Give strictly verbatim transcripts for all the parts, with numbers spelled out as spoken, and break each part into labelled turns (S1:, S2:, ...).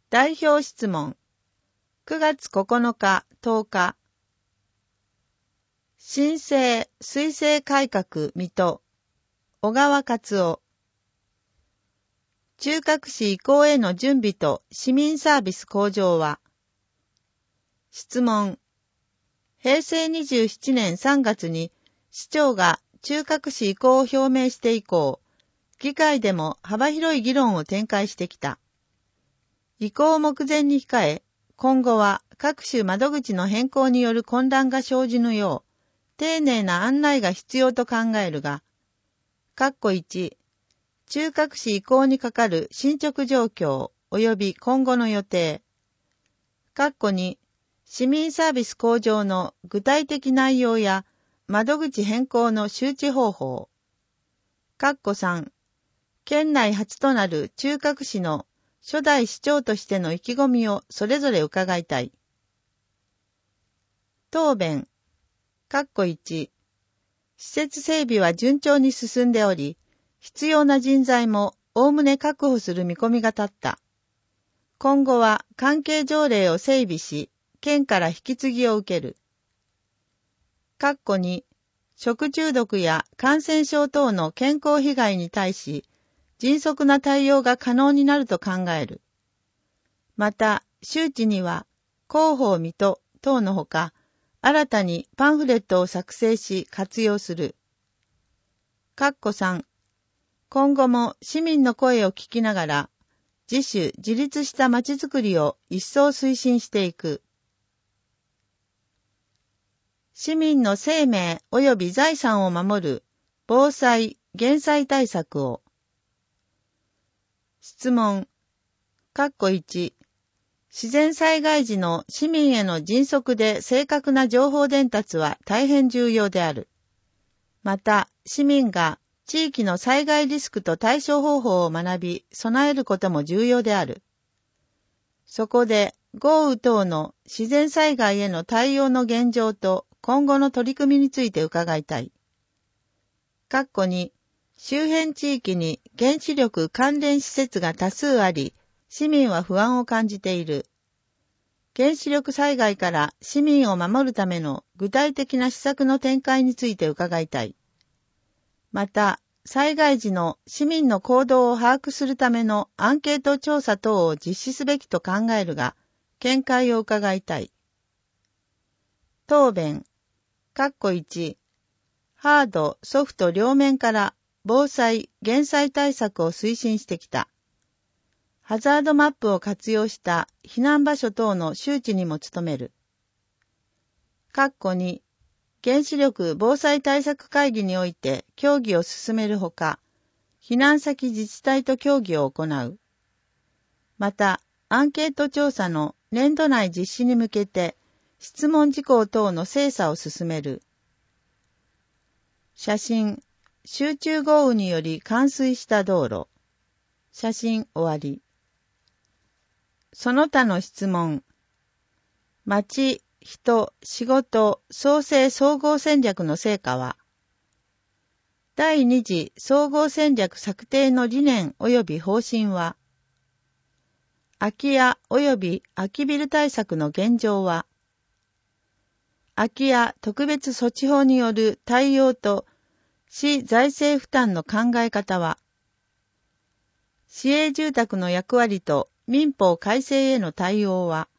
S1: 代表質問。くがつここのか、とおか。新生・水政改革水戸、小川勝夫。中核市移行への準備と市民サービス向上は。質問。へいせいにじゅうななねんさんがつに市長が中核市移行を表明して以降、議会でも幅広い議論を展開してきた。移行を目前に控え、今後は各種窓口の変更による混乱が生じぬよう、丁寧な案内が必要と考えるが、括弧いち、中核市移行にかかる進捗状況及び今後の予定、括弧に、市民サービス向上の具体的内容や窓口変更の周知方法、括弧さん、県内初となる中核市の初代市長としての意気込みをそれぞれ伺いたい。答弁。括弧いち、施設整備は順調に進んでおり、必要な人材もおおむね確保する見込みが立った。今後は関係条例を整備し、県から引き継ぎを受ける。括弧に、食中毒や感染症等の健康被害に対し、迅速な対応が可能になると考える。また、周知には、広報水戸等のほか、新たにパンフレットを作成し活用する。括弧さん、今後も市民の声を聞きながら、自主自立したまちづくりを一層推進していく。市民の生命及び財産を守る防災・減災対策を。質問。括弧いち、自然災害時の市民への迅速で正確な情報伝達は大変重要である。また、市民が地域の災害リスクと対処方法を学び、備えることも重要である。そこで、豪雨等の自然災害への対応の現状と今後の取り組みについて伺いたい。括弧に、周辺地域に原子力関連施設が多数あり、市民は不安を感じている。原子力災害から市民を守るための具体的な施策の展開について伺いたい。また、災害時の市民の行動を把握するためのアンケート調査等を実施すべきと考えるが、見解を伺いたい。答弁。括弧いち、ハード、ソフト両面から防災・減災対策を推進してきた。ハザードマップを活用した避難場所等の周知にも努める。括弧に、原子力防災対策会議において協議を進めるほか、避難先自治体と協議を行う。また、アンケート調査の年度内実施に向けて、質問事項等の精査を進める。写真、集中豪雨により冠水した道路。写真終わり。その他の質問。町、人、仕事、創生総合戦略の成果は、第二次総合戦略策定の理念及び方針は、空き家及び空きビル対策の現状は、空き家特別措置法による対応と市財政負担の考え方は、市営住宅の役割と民法改正への対応は、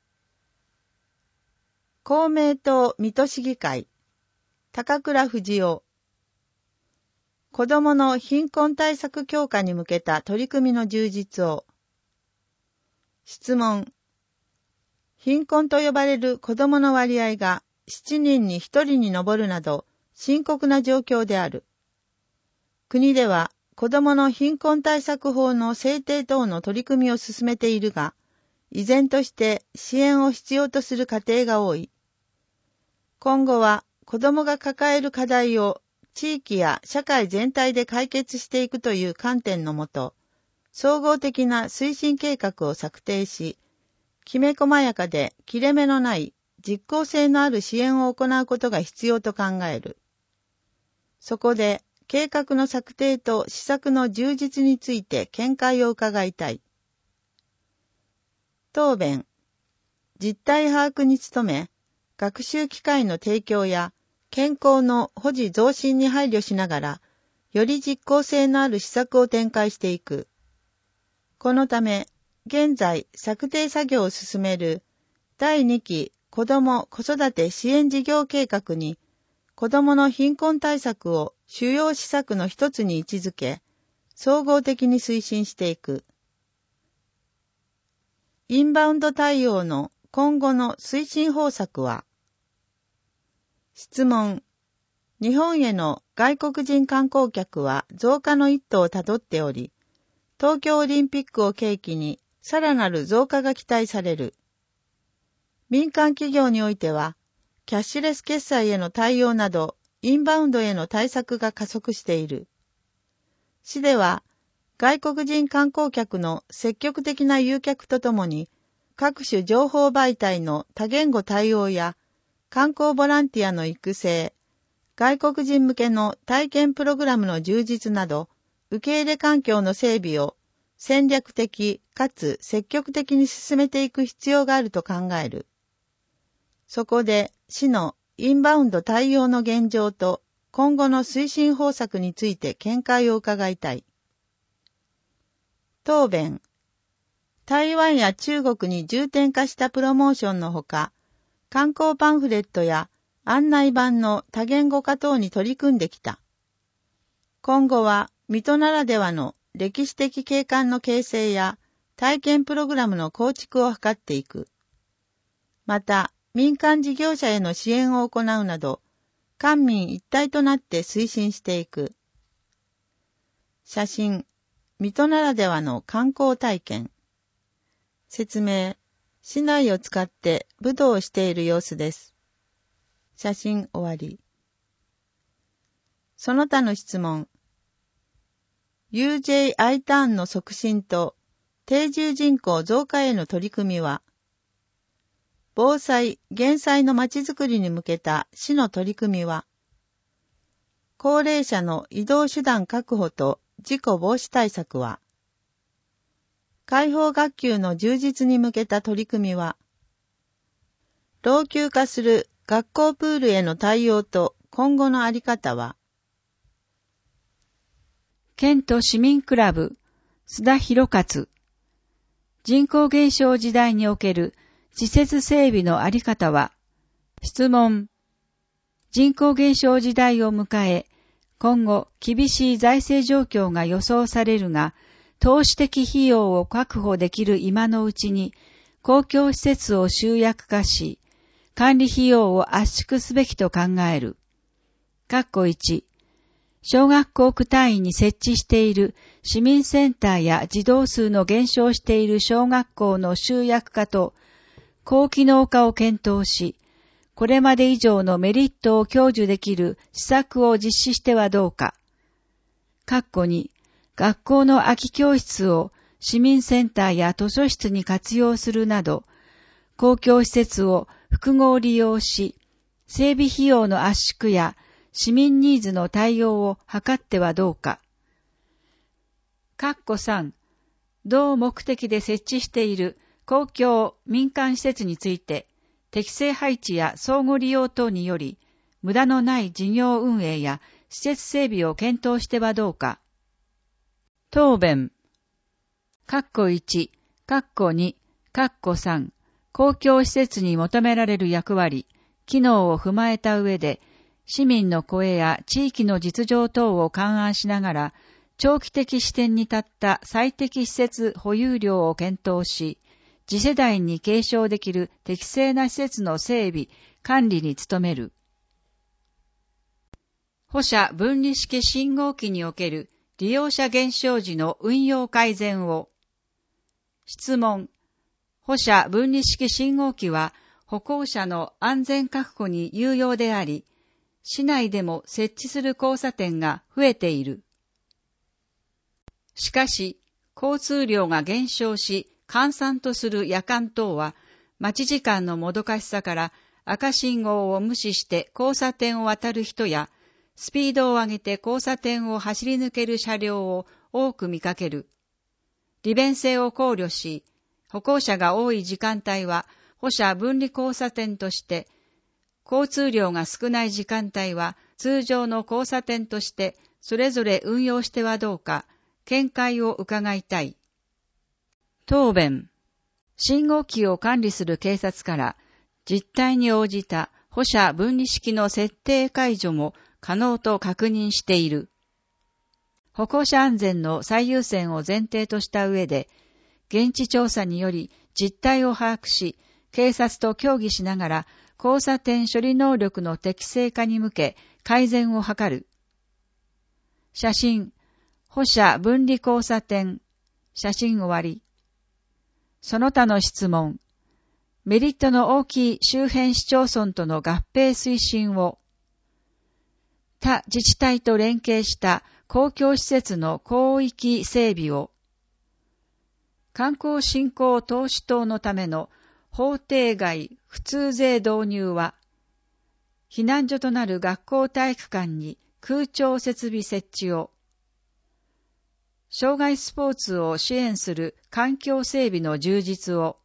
S1: 公明党水戸市議会、高倉富士夫、子どもの貧困対策強化に向けた取り組みの充実を。質問。貧困と呼ばれる子どもの割合がしちにんにひとりに上るなど深刻な状況である。国では子どもの貧困対策法の制定等の取り組みを進めているが、依然として支援を必要とする家庭が多い。今後は子どもが抱える課題を地域や社会全体で解決していくという観点のもと、総合的な推進計画を策定し、きめ細やかで切れ目のない実効性のある支援を行うことが必要と考える。そこで、計画の策定と施策の充実について見解を伺いたい。 答弁。実態把握に努め、学習機会の提供や健康の保持増進に配慮しながら、より実効性のある施策を展開していく。このため、現在策定作業を進めるだいにき子ども・子育て支援事業計画に、子どもの貧困対策を主要施策の一つに位置づけ、総合的に推進していく。インバウンド対応の今後の推進方策は、質問。日本への外国人観光客は増加の一途をたどっており、東京オリンピックを契機にさらなる増加が期待される。民間企業においては、キャッシュレス決済への対応など、インバウンドへの対策が加速している。市では、外国人観光客の積極的な誘客とともに、各種情報媒体の多言語対応や、観光ボランティアの育成、外国人向けの体験プログラムの充実など、受け入れ環境の整備を戦略的かつ積極的に進めていく必要があると考える。そこで、市のインバウンド対応の現状と今後の推進方策について見解を伺いたい。答弁。台湾や中国に重点化したプロモーションのほか、観光パンフレットや案内板の多言語化等に取り組んできた。今後は、水戸ならではの歴史的景観の形成や体験プログラムの構築を図っていく。また、民間事業者への支援を行うなど、官民一体となって推進していく。写真、水戸ならではの観光体験。説明、市内を使って武道をしている様子です。写真終わり。その他の質問。ユージェーアイ ターンの促進と定住人口増加への取り組みは、防災・減災のまちづくりに向けた市の取り組みは、高齢者の移動手段確保と事故防止対策は、開放学級の充実に向けた取り組みは、老朽化する学校プールへの対応と今後のあり方は、
S2: 県都市民クラブ、須田博勝。人口減少時代における施設整備のあり方は、質問。人口減少時代を迎え、今後厳しい財政状況が予想されるが、投資的費用を確保できる今のうちに、公共施設を集約化し、管理費用を圧縮すべきと考える。括弧いち、小学校区単位に設置している市民センターや児童数の減少している小学校の集約化と高機能化を検討し、これまで以上のメリットを享受できる施策を実施してはどうか。括弧に、学校の空き教室を市民センターや図書室に活用するなど、公共施設を複合利用し、整備費用の圧縮や市民ニーズの対応を図ってはどうか。括弧さん、同目的で設置している公共民間施設について、適正配置や相互利用等により、無駄のない事業運営や施設整備を検討してはどうか。答弁。括弧いち、括弧に、括弧さん、公共施設に求められる役割、機能を踏まえた上で、市民の声や地域の実情等を勘案しながら、長期的視点に立った最適施設保有量を検討し、次世代に継承できる適正な施設の整備、管理に努める。歩車分離式信号機における利用者減少時の運用改善を。質問。歩車分離式信号機は歩行者の安全確保に有用であり、市内でも設置する交差点が増えている。しかし、交通量が減少し、閑散とする夜間等は、待ち時間のもどかしさから赤信号を無視して交差点を渡る人や、スピードを上げて交差点を走り抜ける車両を多く見かける。利便性を考慮し、 歩行者が多い時間帯は歩車分離交差点として、交通量が少ない時間帯は通常の交差点としてそれぞれ運用してはどうか、見解を伺いたい。答弁。信号機を管理する警察から実態に応じた歩車分離式の設定解除も可能と確認している。歩行者安全の最優先を前提とした上で、現地調査により実態を把握し、警察と協議しながら交差点処理能力の適正化に向け改善を図る。写真、歩車分離交差点、写真終わり。その他の質問。メリットの大きい周辺市町村との合併推進を、他自治体と連携した公共施設の広域整備を、観光振興投資等のための法定外普通税導入は、避難所となる学校体育館に空調設備設置を、障害スポーツを支援する環境整備の充実を、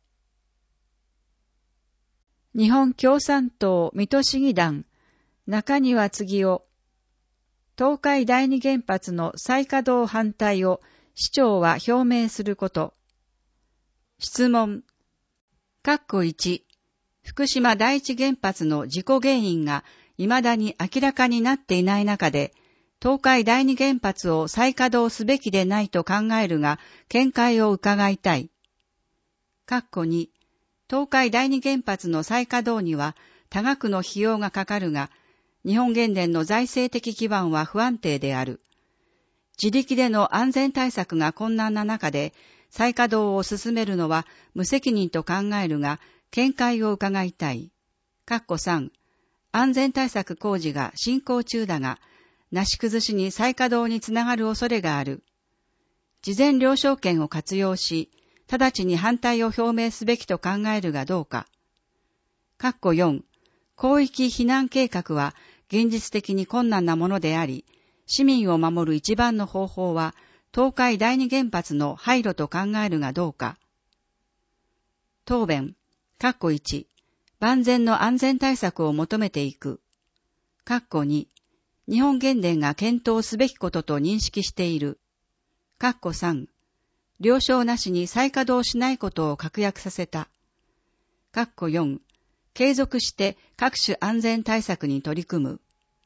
S2: 日本共産党水戸市議団中庭次夫、東海第二原発の再稼働反対を市長は表明すること。質問。括弧いち、福島第一原発の事故原因が未だに明らかになっていない中で、東海第二原発を再稼働すべきでないと考えるが、見解を伺いたい。括弧に、東海第二原発の再稼働には多額の費用がかかるが、日本原電の財政的基盤は不安定である。自力での安全対策が困難な中で、再稼働を進めるのは無責任と考えるが、見解を伺いたい。括弧さん、安全対策工事が進行中だが、なし崩しに再稼働につながる恐れがある。事前了承権を活用し、直ちに反対を表明すべきと考えるがどうか。括弧よん、広域避難計画は現実的に困難なものであり、市民を守る一番の方法は、東海第二原発の廃炉と考えるがどうか。答弁。括弧いち、万全の安全対策を求めていく。括弧に、日本原電が検討すべきことと認識している。括弧さん、了承なしに再稼働しないことを確約させた。括弧よん、継続して各種安全対策に取り組む。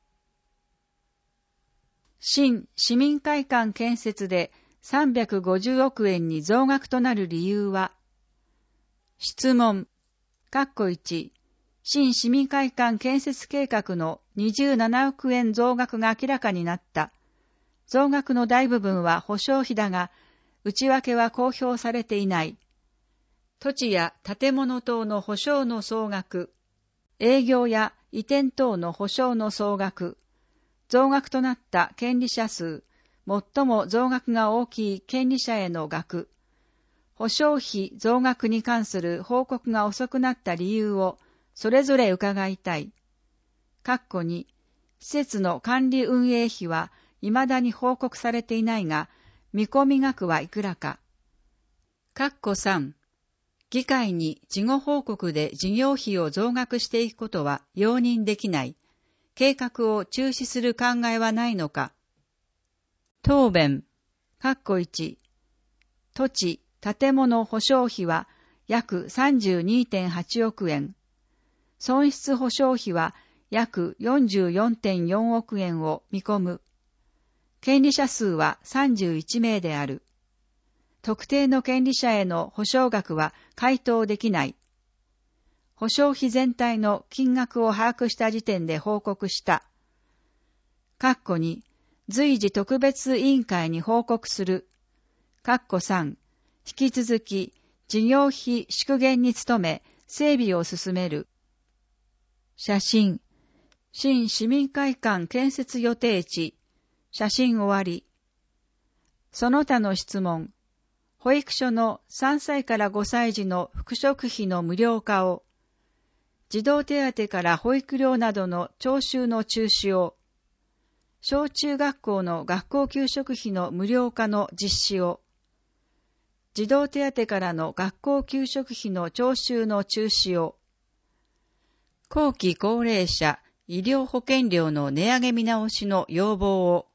S2: 新市民会館建設でさんびゃくごじゅうおくえんに増額となる理由は、質問。括弧いち、新市民会館建設計画のにじゅうななおくえん増額が明らかになった。増額の大部分は保証費だが、内訳は公表されていない。土地や建物等の保証の総額、営業や移転等の保証の総額、増額となった権利者数、最も増額が大きい権利者への額、保証費増額に関する報告が遅くなった理由をそれぞれ伺いたい。括弧に、施設の管理運営費は未だに報告されていないが、見込み額はいくらか。括弧さん、議会に事後報告で事業費を増額していくことは容認できない。計画を中止する考えはないのか。答弁。括弧いち、土地、建物保証費は約 さんじゅうにてんはちおくえん。損失保証費は約 よんじゅうよんてんよんおくえんを見込む。権利者数はさんじゅういちめいである。特定の権利者への保証額は回答できない。保証費全体の金額を把握した時点で報告した。括弧に、随時特別委員会に報告する。括弧さん、引き続き事業費縮減に努め整備を進める。写真、新市民会館建設予定地、写真終わり。その他の質問。保育所のさんさいからごさい児の服飾費の無料化を、児童手当から保育料などの徴収の中止を、小中学校の学校給食費の無料化の実施を、 児童手当からの学校給食費の徴収の中止を、後期高齢者医療保険料の値上げ見直しの要望を、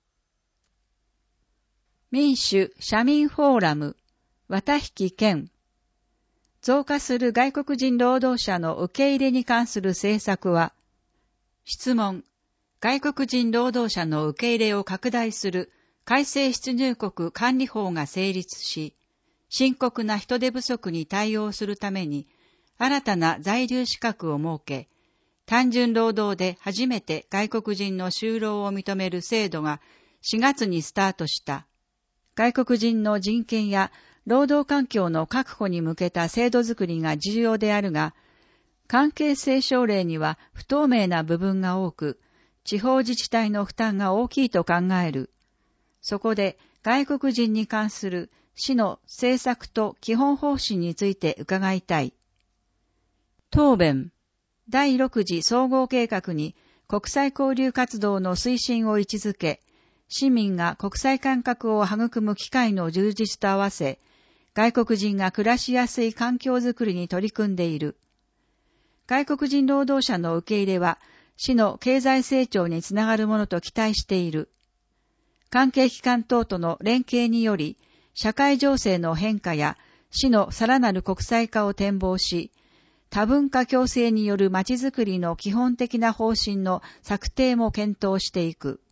S2: 民主・社民フォーラム、綿引県、増加する外国人労働者の受け入れに関する政策は、質問、外国人労働者の受け入れを拡大する改正出入国管理法が成立し、深刻な人手不足に対応するために、新たな在留資格を設け、単純労働で初めて外国人の就労を認める制度がしがつにスタートした。外国人の人権や労働環境の確保に向けた制度づくりが重要であるが、関係省省令には不透明な部分が多く、地方自治体の負担が大きいと考える。そこで外国人に関する市の政策と基本方針について伺いたい。答弁。第六次総合計画に国際交流活動の推進を位置づけ、市民が国際感覚を育む機会の充実と合わせ、外国人が暮らしやすい環境づくりに取り組んでいる。外国人労働者の受け入れは、市の経済成長につながるものと期待している。関係機関等との連携により、社会情勢の変化や市のさらなる国際化を展望し、多文化共生によるまちづくりの基本的な方針の策定も検討していく。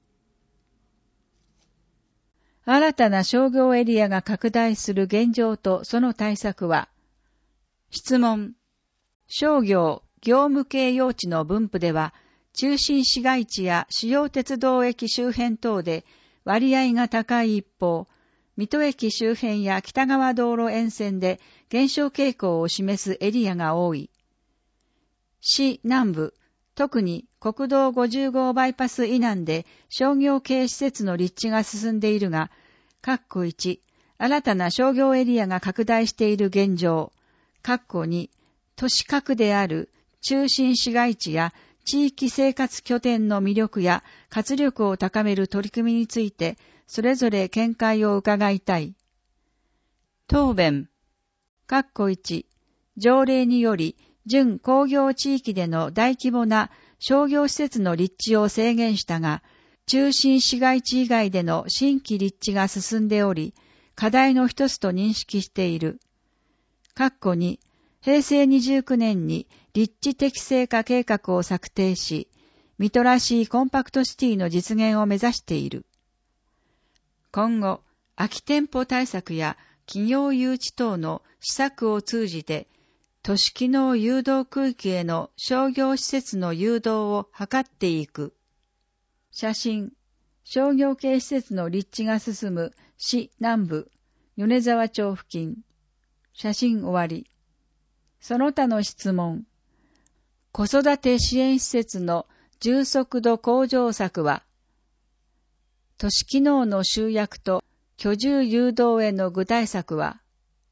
S2: 新たな商業エリアが拡大する現状とその対策は、質問。商業、業務系用地の分布では、中心市街地や主要鉄道駅周辺等で割合が高い一方、水戸駅周辺や北川道路沿線で減少傾向を示すエリアが多い。市南部、特に国道ごじゅうごバイパス以南で商業系施設の立地が進んでいるが、括弧いち、新たな商業エリアが拡大している現状、括弧に、都市核である中心市街地や地域生活拠点の魅力や活力を高める取り組みについて、それぞれ見解を伺いたい。答弁。括弧いち、条例により、準工業地域での大規模な商業施設の立地を制限したが、中心市街地以外での新規立地が進んでおり、課題の一つと認識している。括弧に、平成にじゅうきゅうねんに立地適正化計画を策定し、水戸らしいコンパクトシティの実現を目指している。今後、空き店舗対策や企業誘致等の施策を通じて、都市機能誘導区域への商業施設の誘導を図っていく。写真、商業系施設の立地が進む市南部、米沢町付近。写真終わり。その他の質問。子育て支援施設の充足度向上策は、都市機能の集約と居住誘導への具体策は、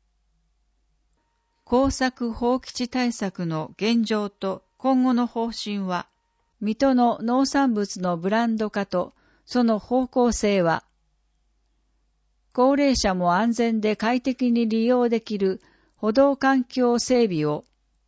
S2: 耕作放棄地対策の現状と今後の方針は、水戸の農産物のブランド化とその方向性は、高齢者も安全で快適に利用できる歩道環境整備を、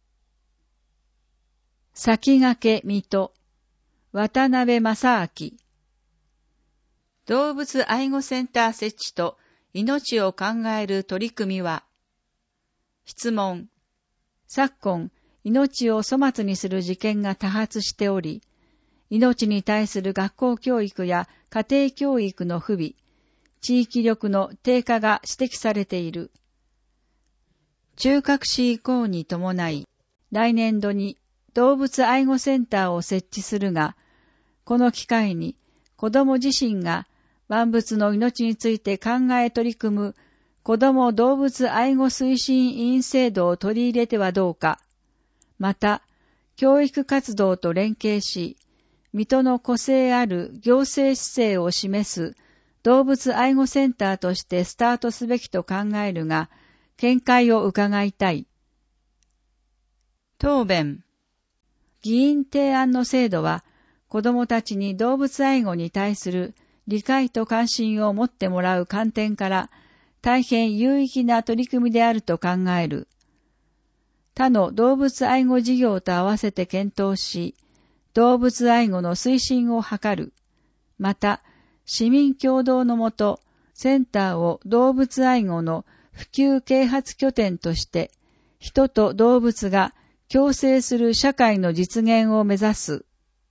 S2: 先駆け水戸、渡辺正明、動物愛護センター設置と命を考える取り組みは、質問。昨今、命を粗末にする事件が多発しており、命に対する学校教育や家庭教育の不備、地域力の低下が指摘されている。中核市移行に伴い、来年度に動物愛護センターを設置するが、この機会に子ども自身が万物の命について考え取り組む子ども動物愛護推進委員制度を取り入れてはどうか。また、教育活動と連携し、水戸の個性ある行政姿勢を示す動物愛護センターとしてスタートすべきと考えるが、見解を伺いたい。答弁。議員提案の制度は、子どもたちに動物愛護に対する理解と関心を持ってもらう観点から、 大変有意義な取り組みであると考える。他の動物愛護事業と合わせて検討し、動物愛護の推進を図る。また、市民共同のもと、センターを動物愛護の普及啓発拠点として、人と動物が共生する社会の実現を目指す。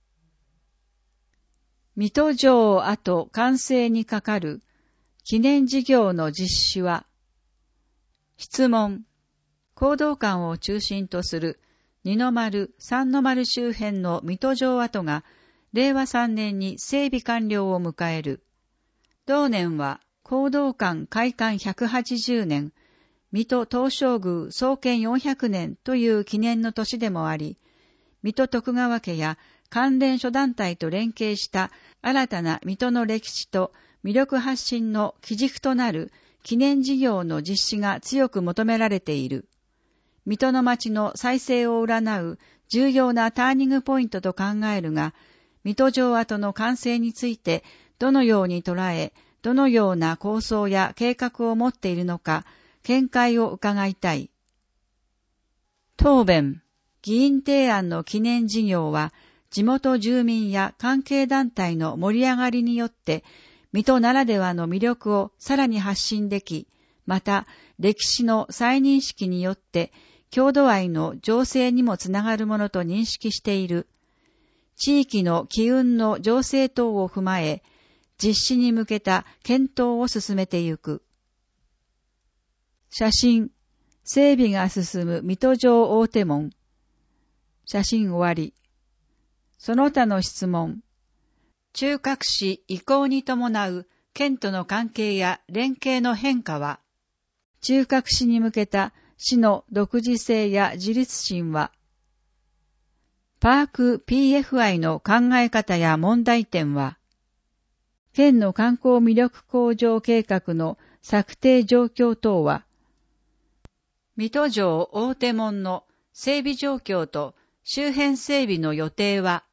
S2: 水戸城跡完成にかかる記念事業の実施は、質問。講道館を中心とする二の丸、三の丸周辺の水戸城跡が令和さんねんに整備完了を迎える。同年は講道館開館ひゃくはちじゅうねん、水戸東照宮創建よんひゃくねんという記念の年でもあり、水戸徳川家や関連諸団体と連携した新たな水戸の歴史と魅力発信の基軸となる記念事業の実施が強く求められている。水戸の町の再生を占う重要なターニングポイントと考えるが、水戸城跡の完成についてどのように捉え、どのような構想や計画を持っているのか、見解を伺いたい。答弁。議員提案の記念事業は、地元住民や関係団体の盛り上がりによって、水戸ならではの魅力をさらに発信でき、また歴史の再認識によって、郷土愛の醸成にもつながるものと認識している。地域の機運の情勢等を踏まえ、実施に向けた検討を進めてゆく。写真。整備が進む水戸城大手門。写真終わり。その他の質問。中核市移行に伴う県との関係や連携の変化は、中核市に向けた市の独自性や自立心は、パーク ピーエフアイ の考え方や問題点は、県の観光魅力向上計画の策定状況等は、水戸城大手門の整備状況と周辺整備の予定は、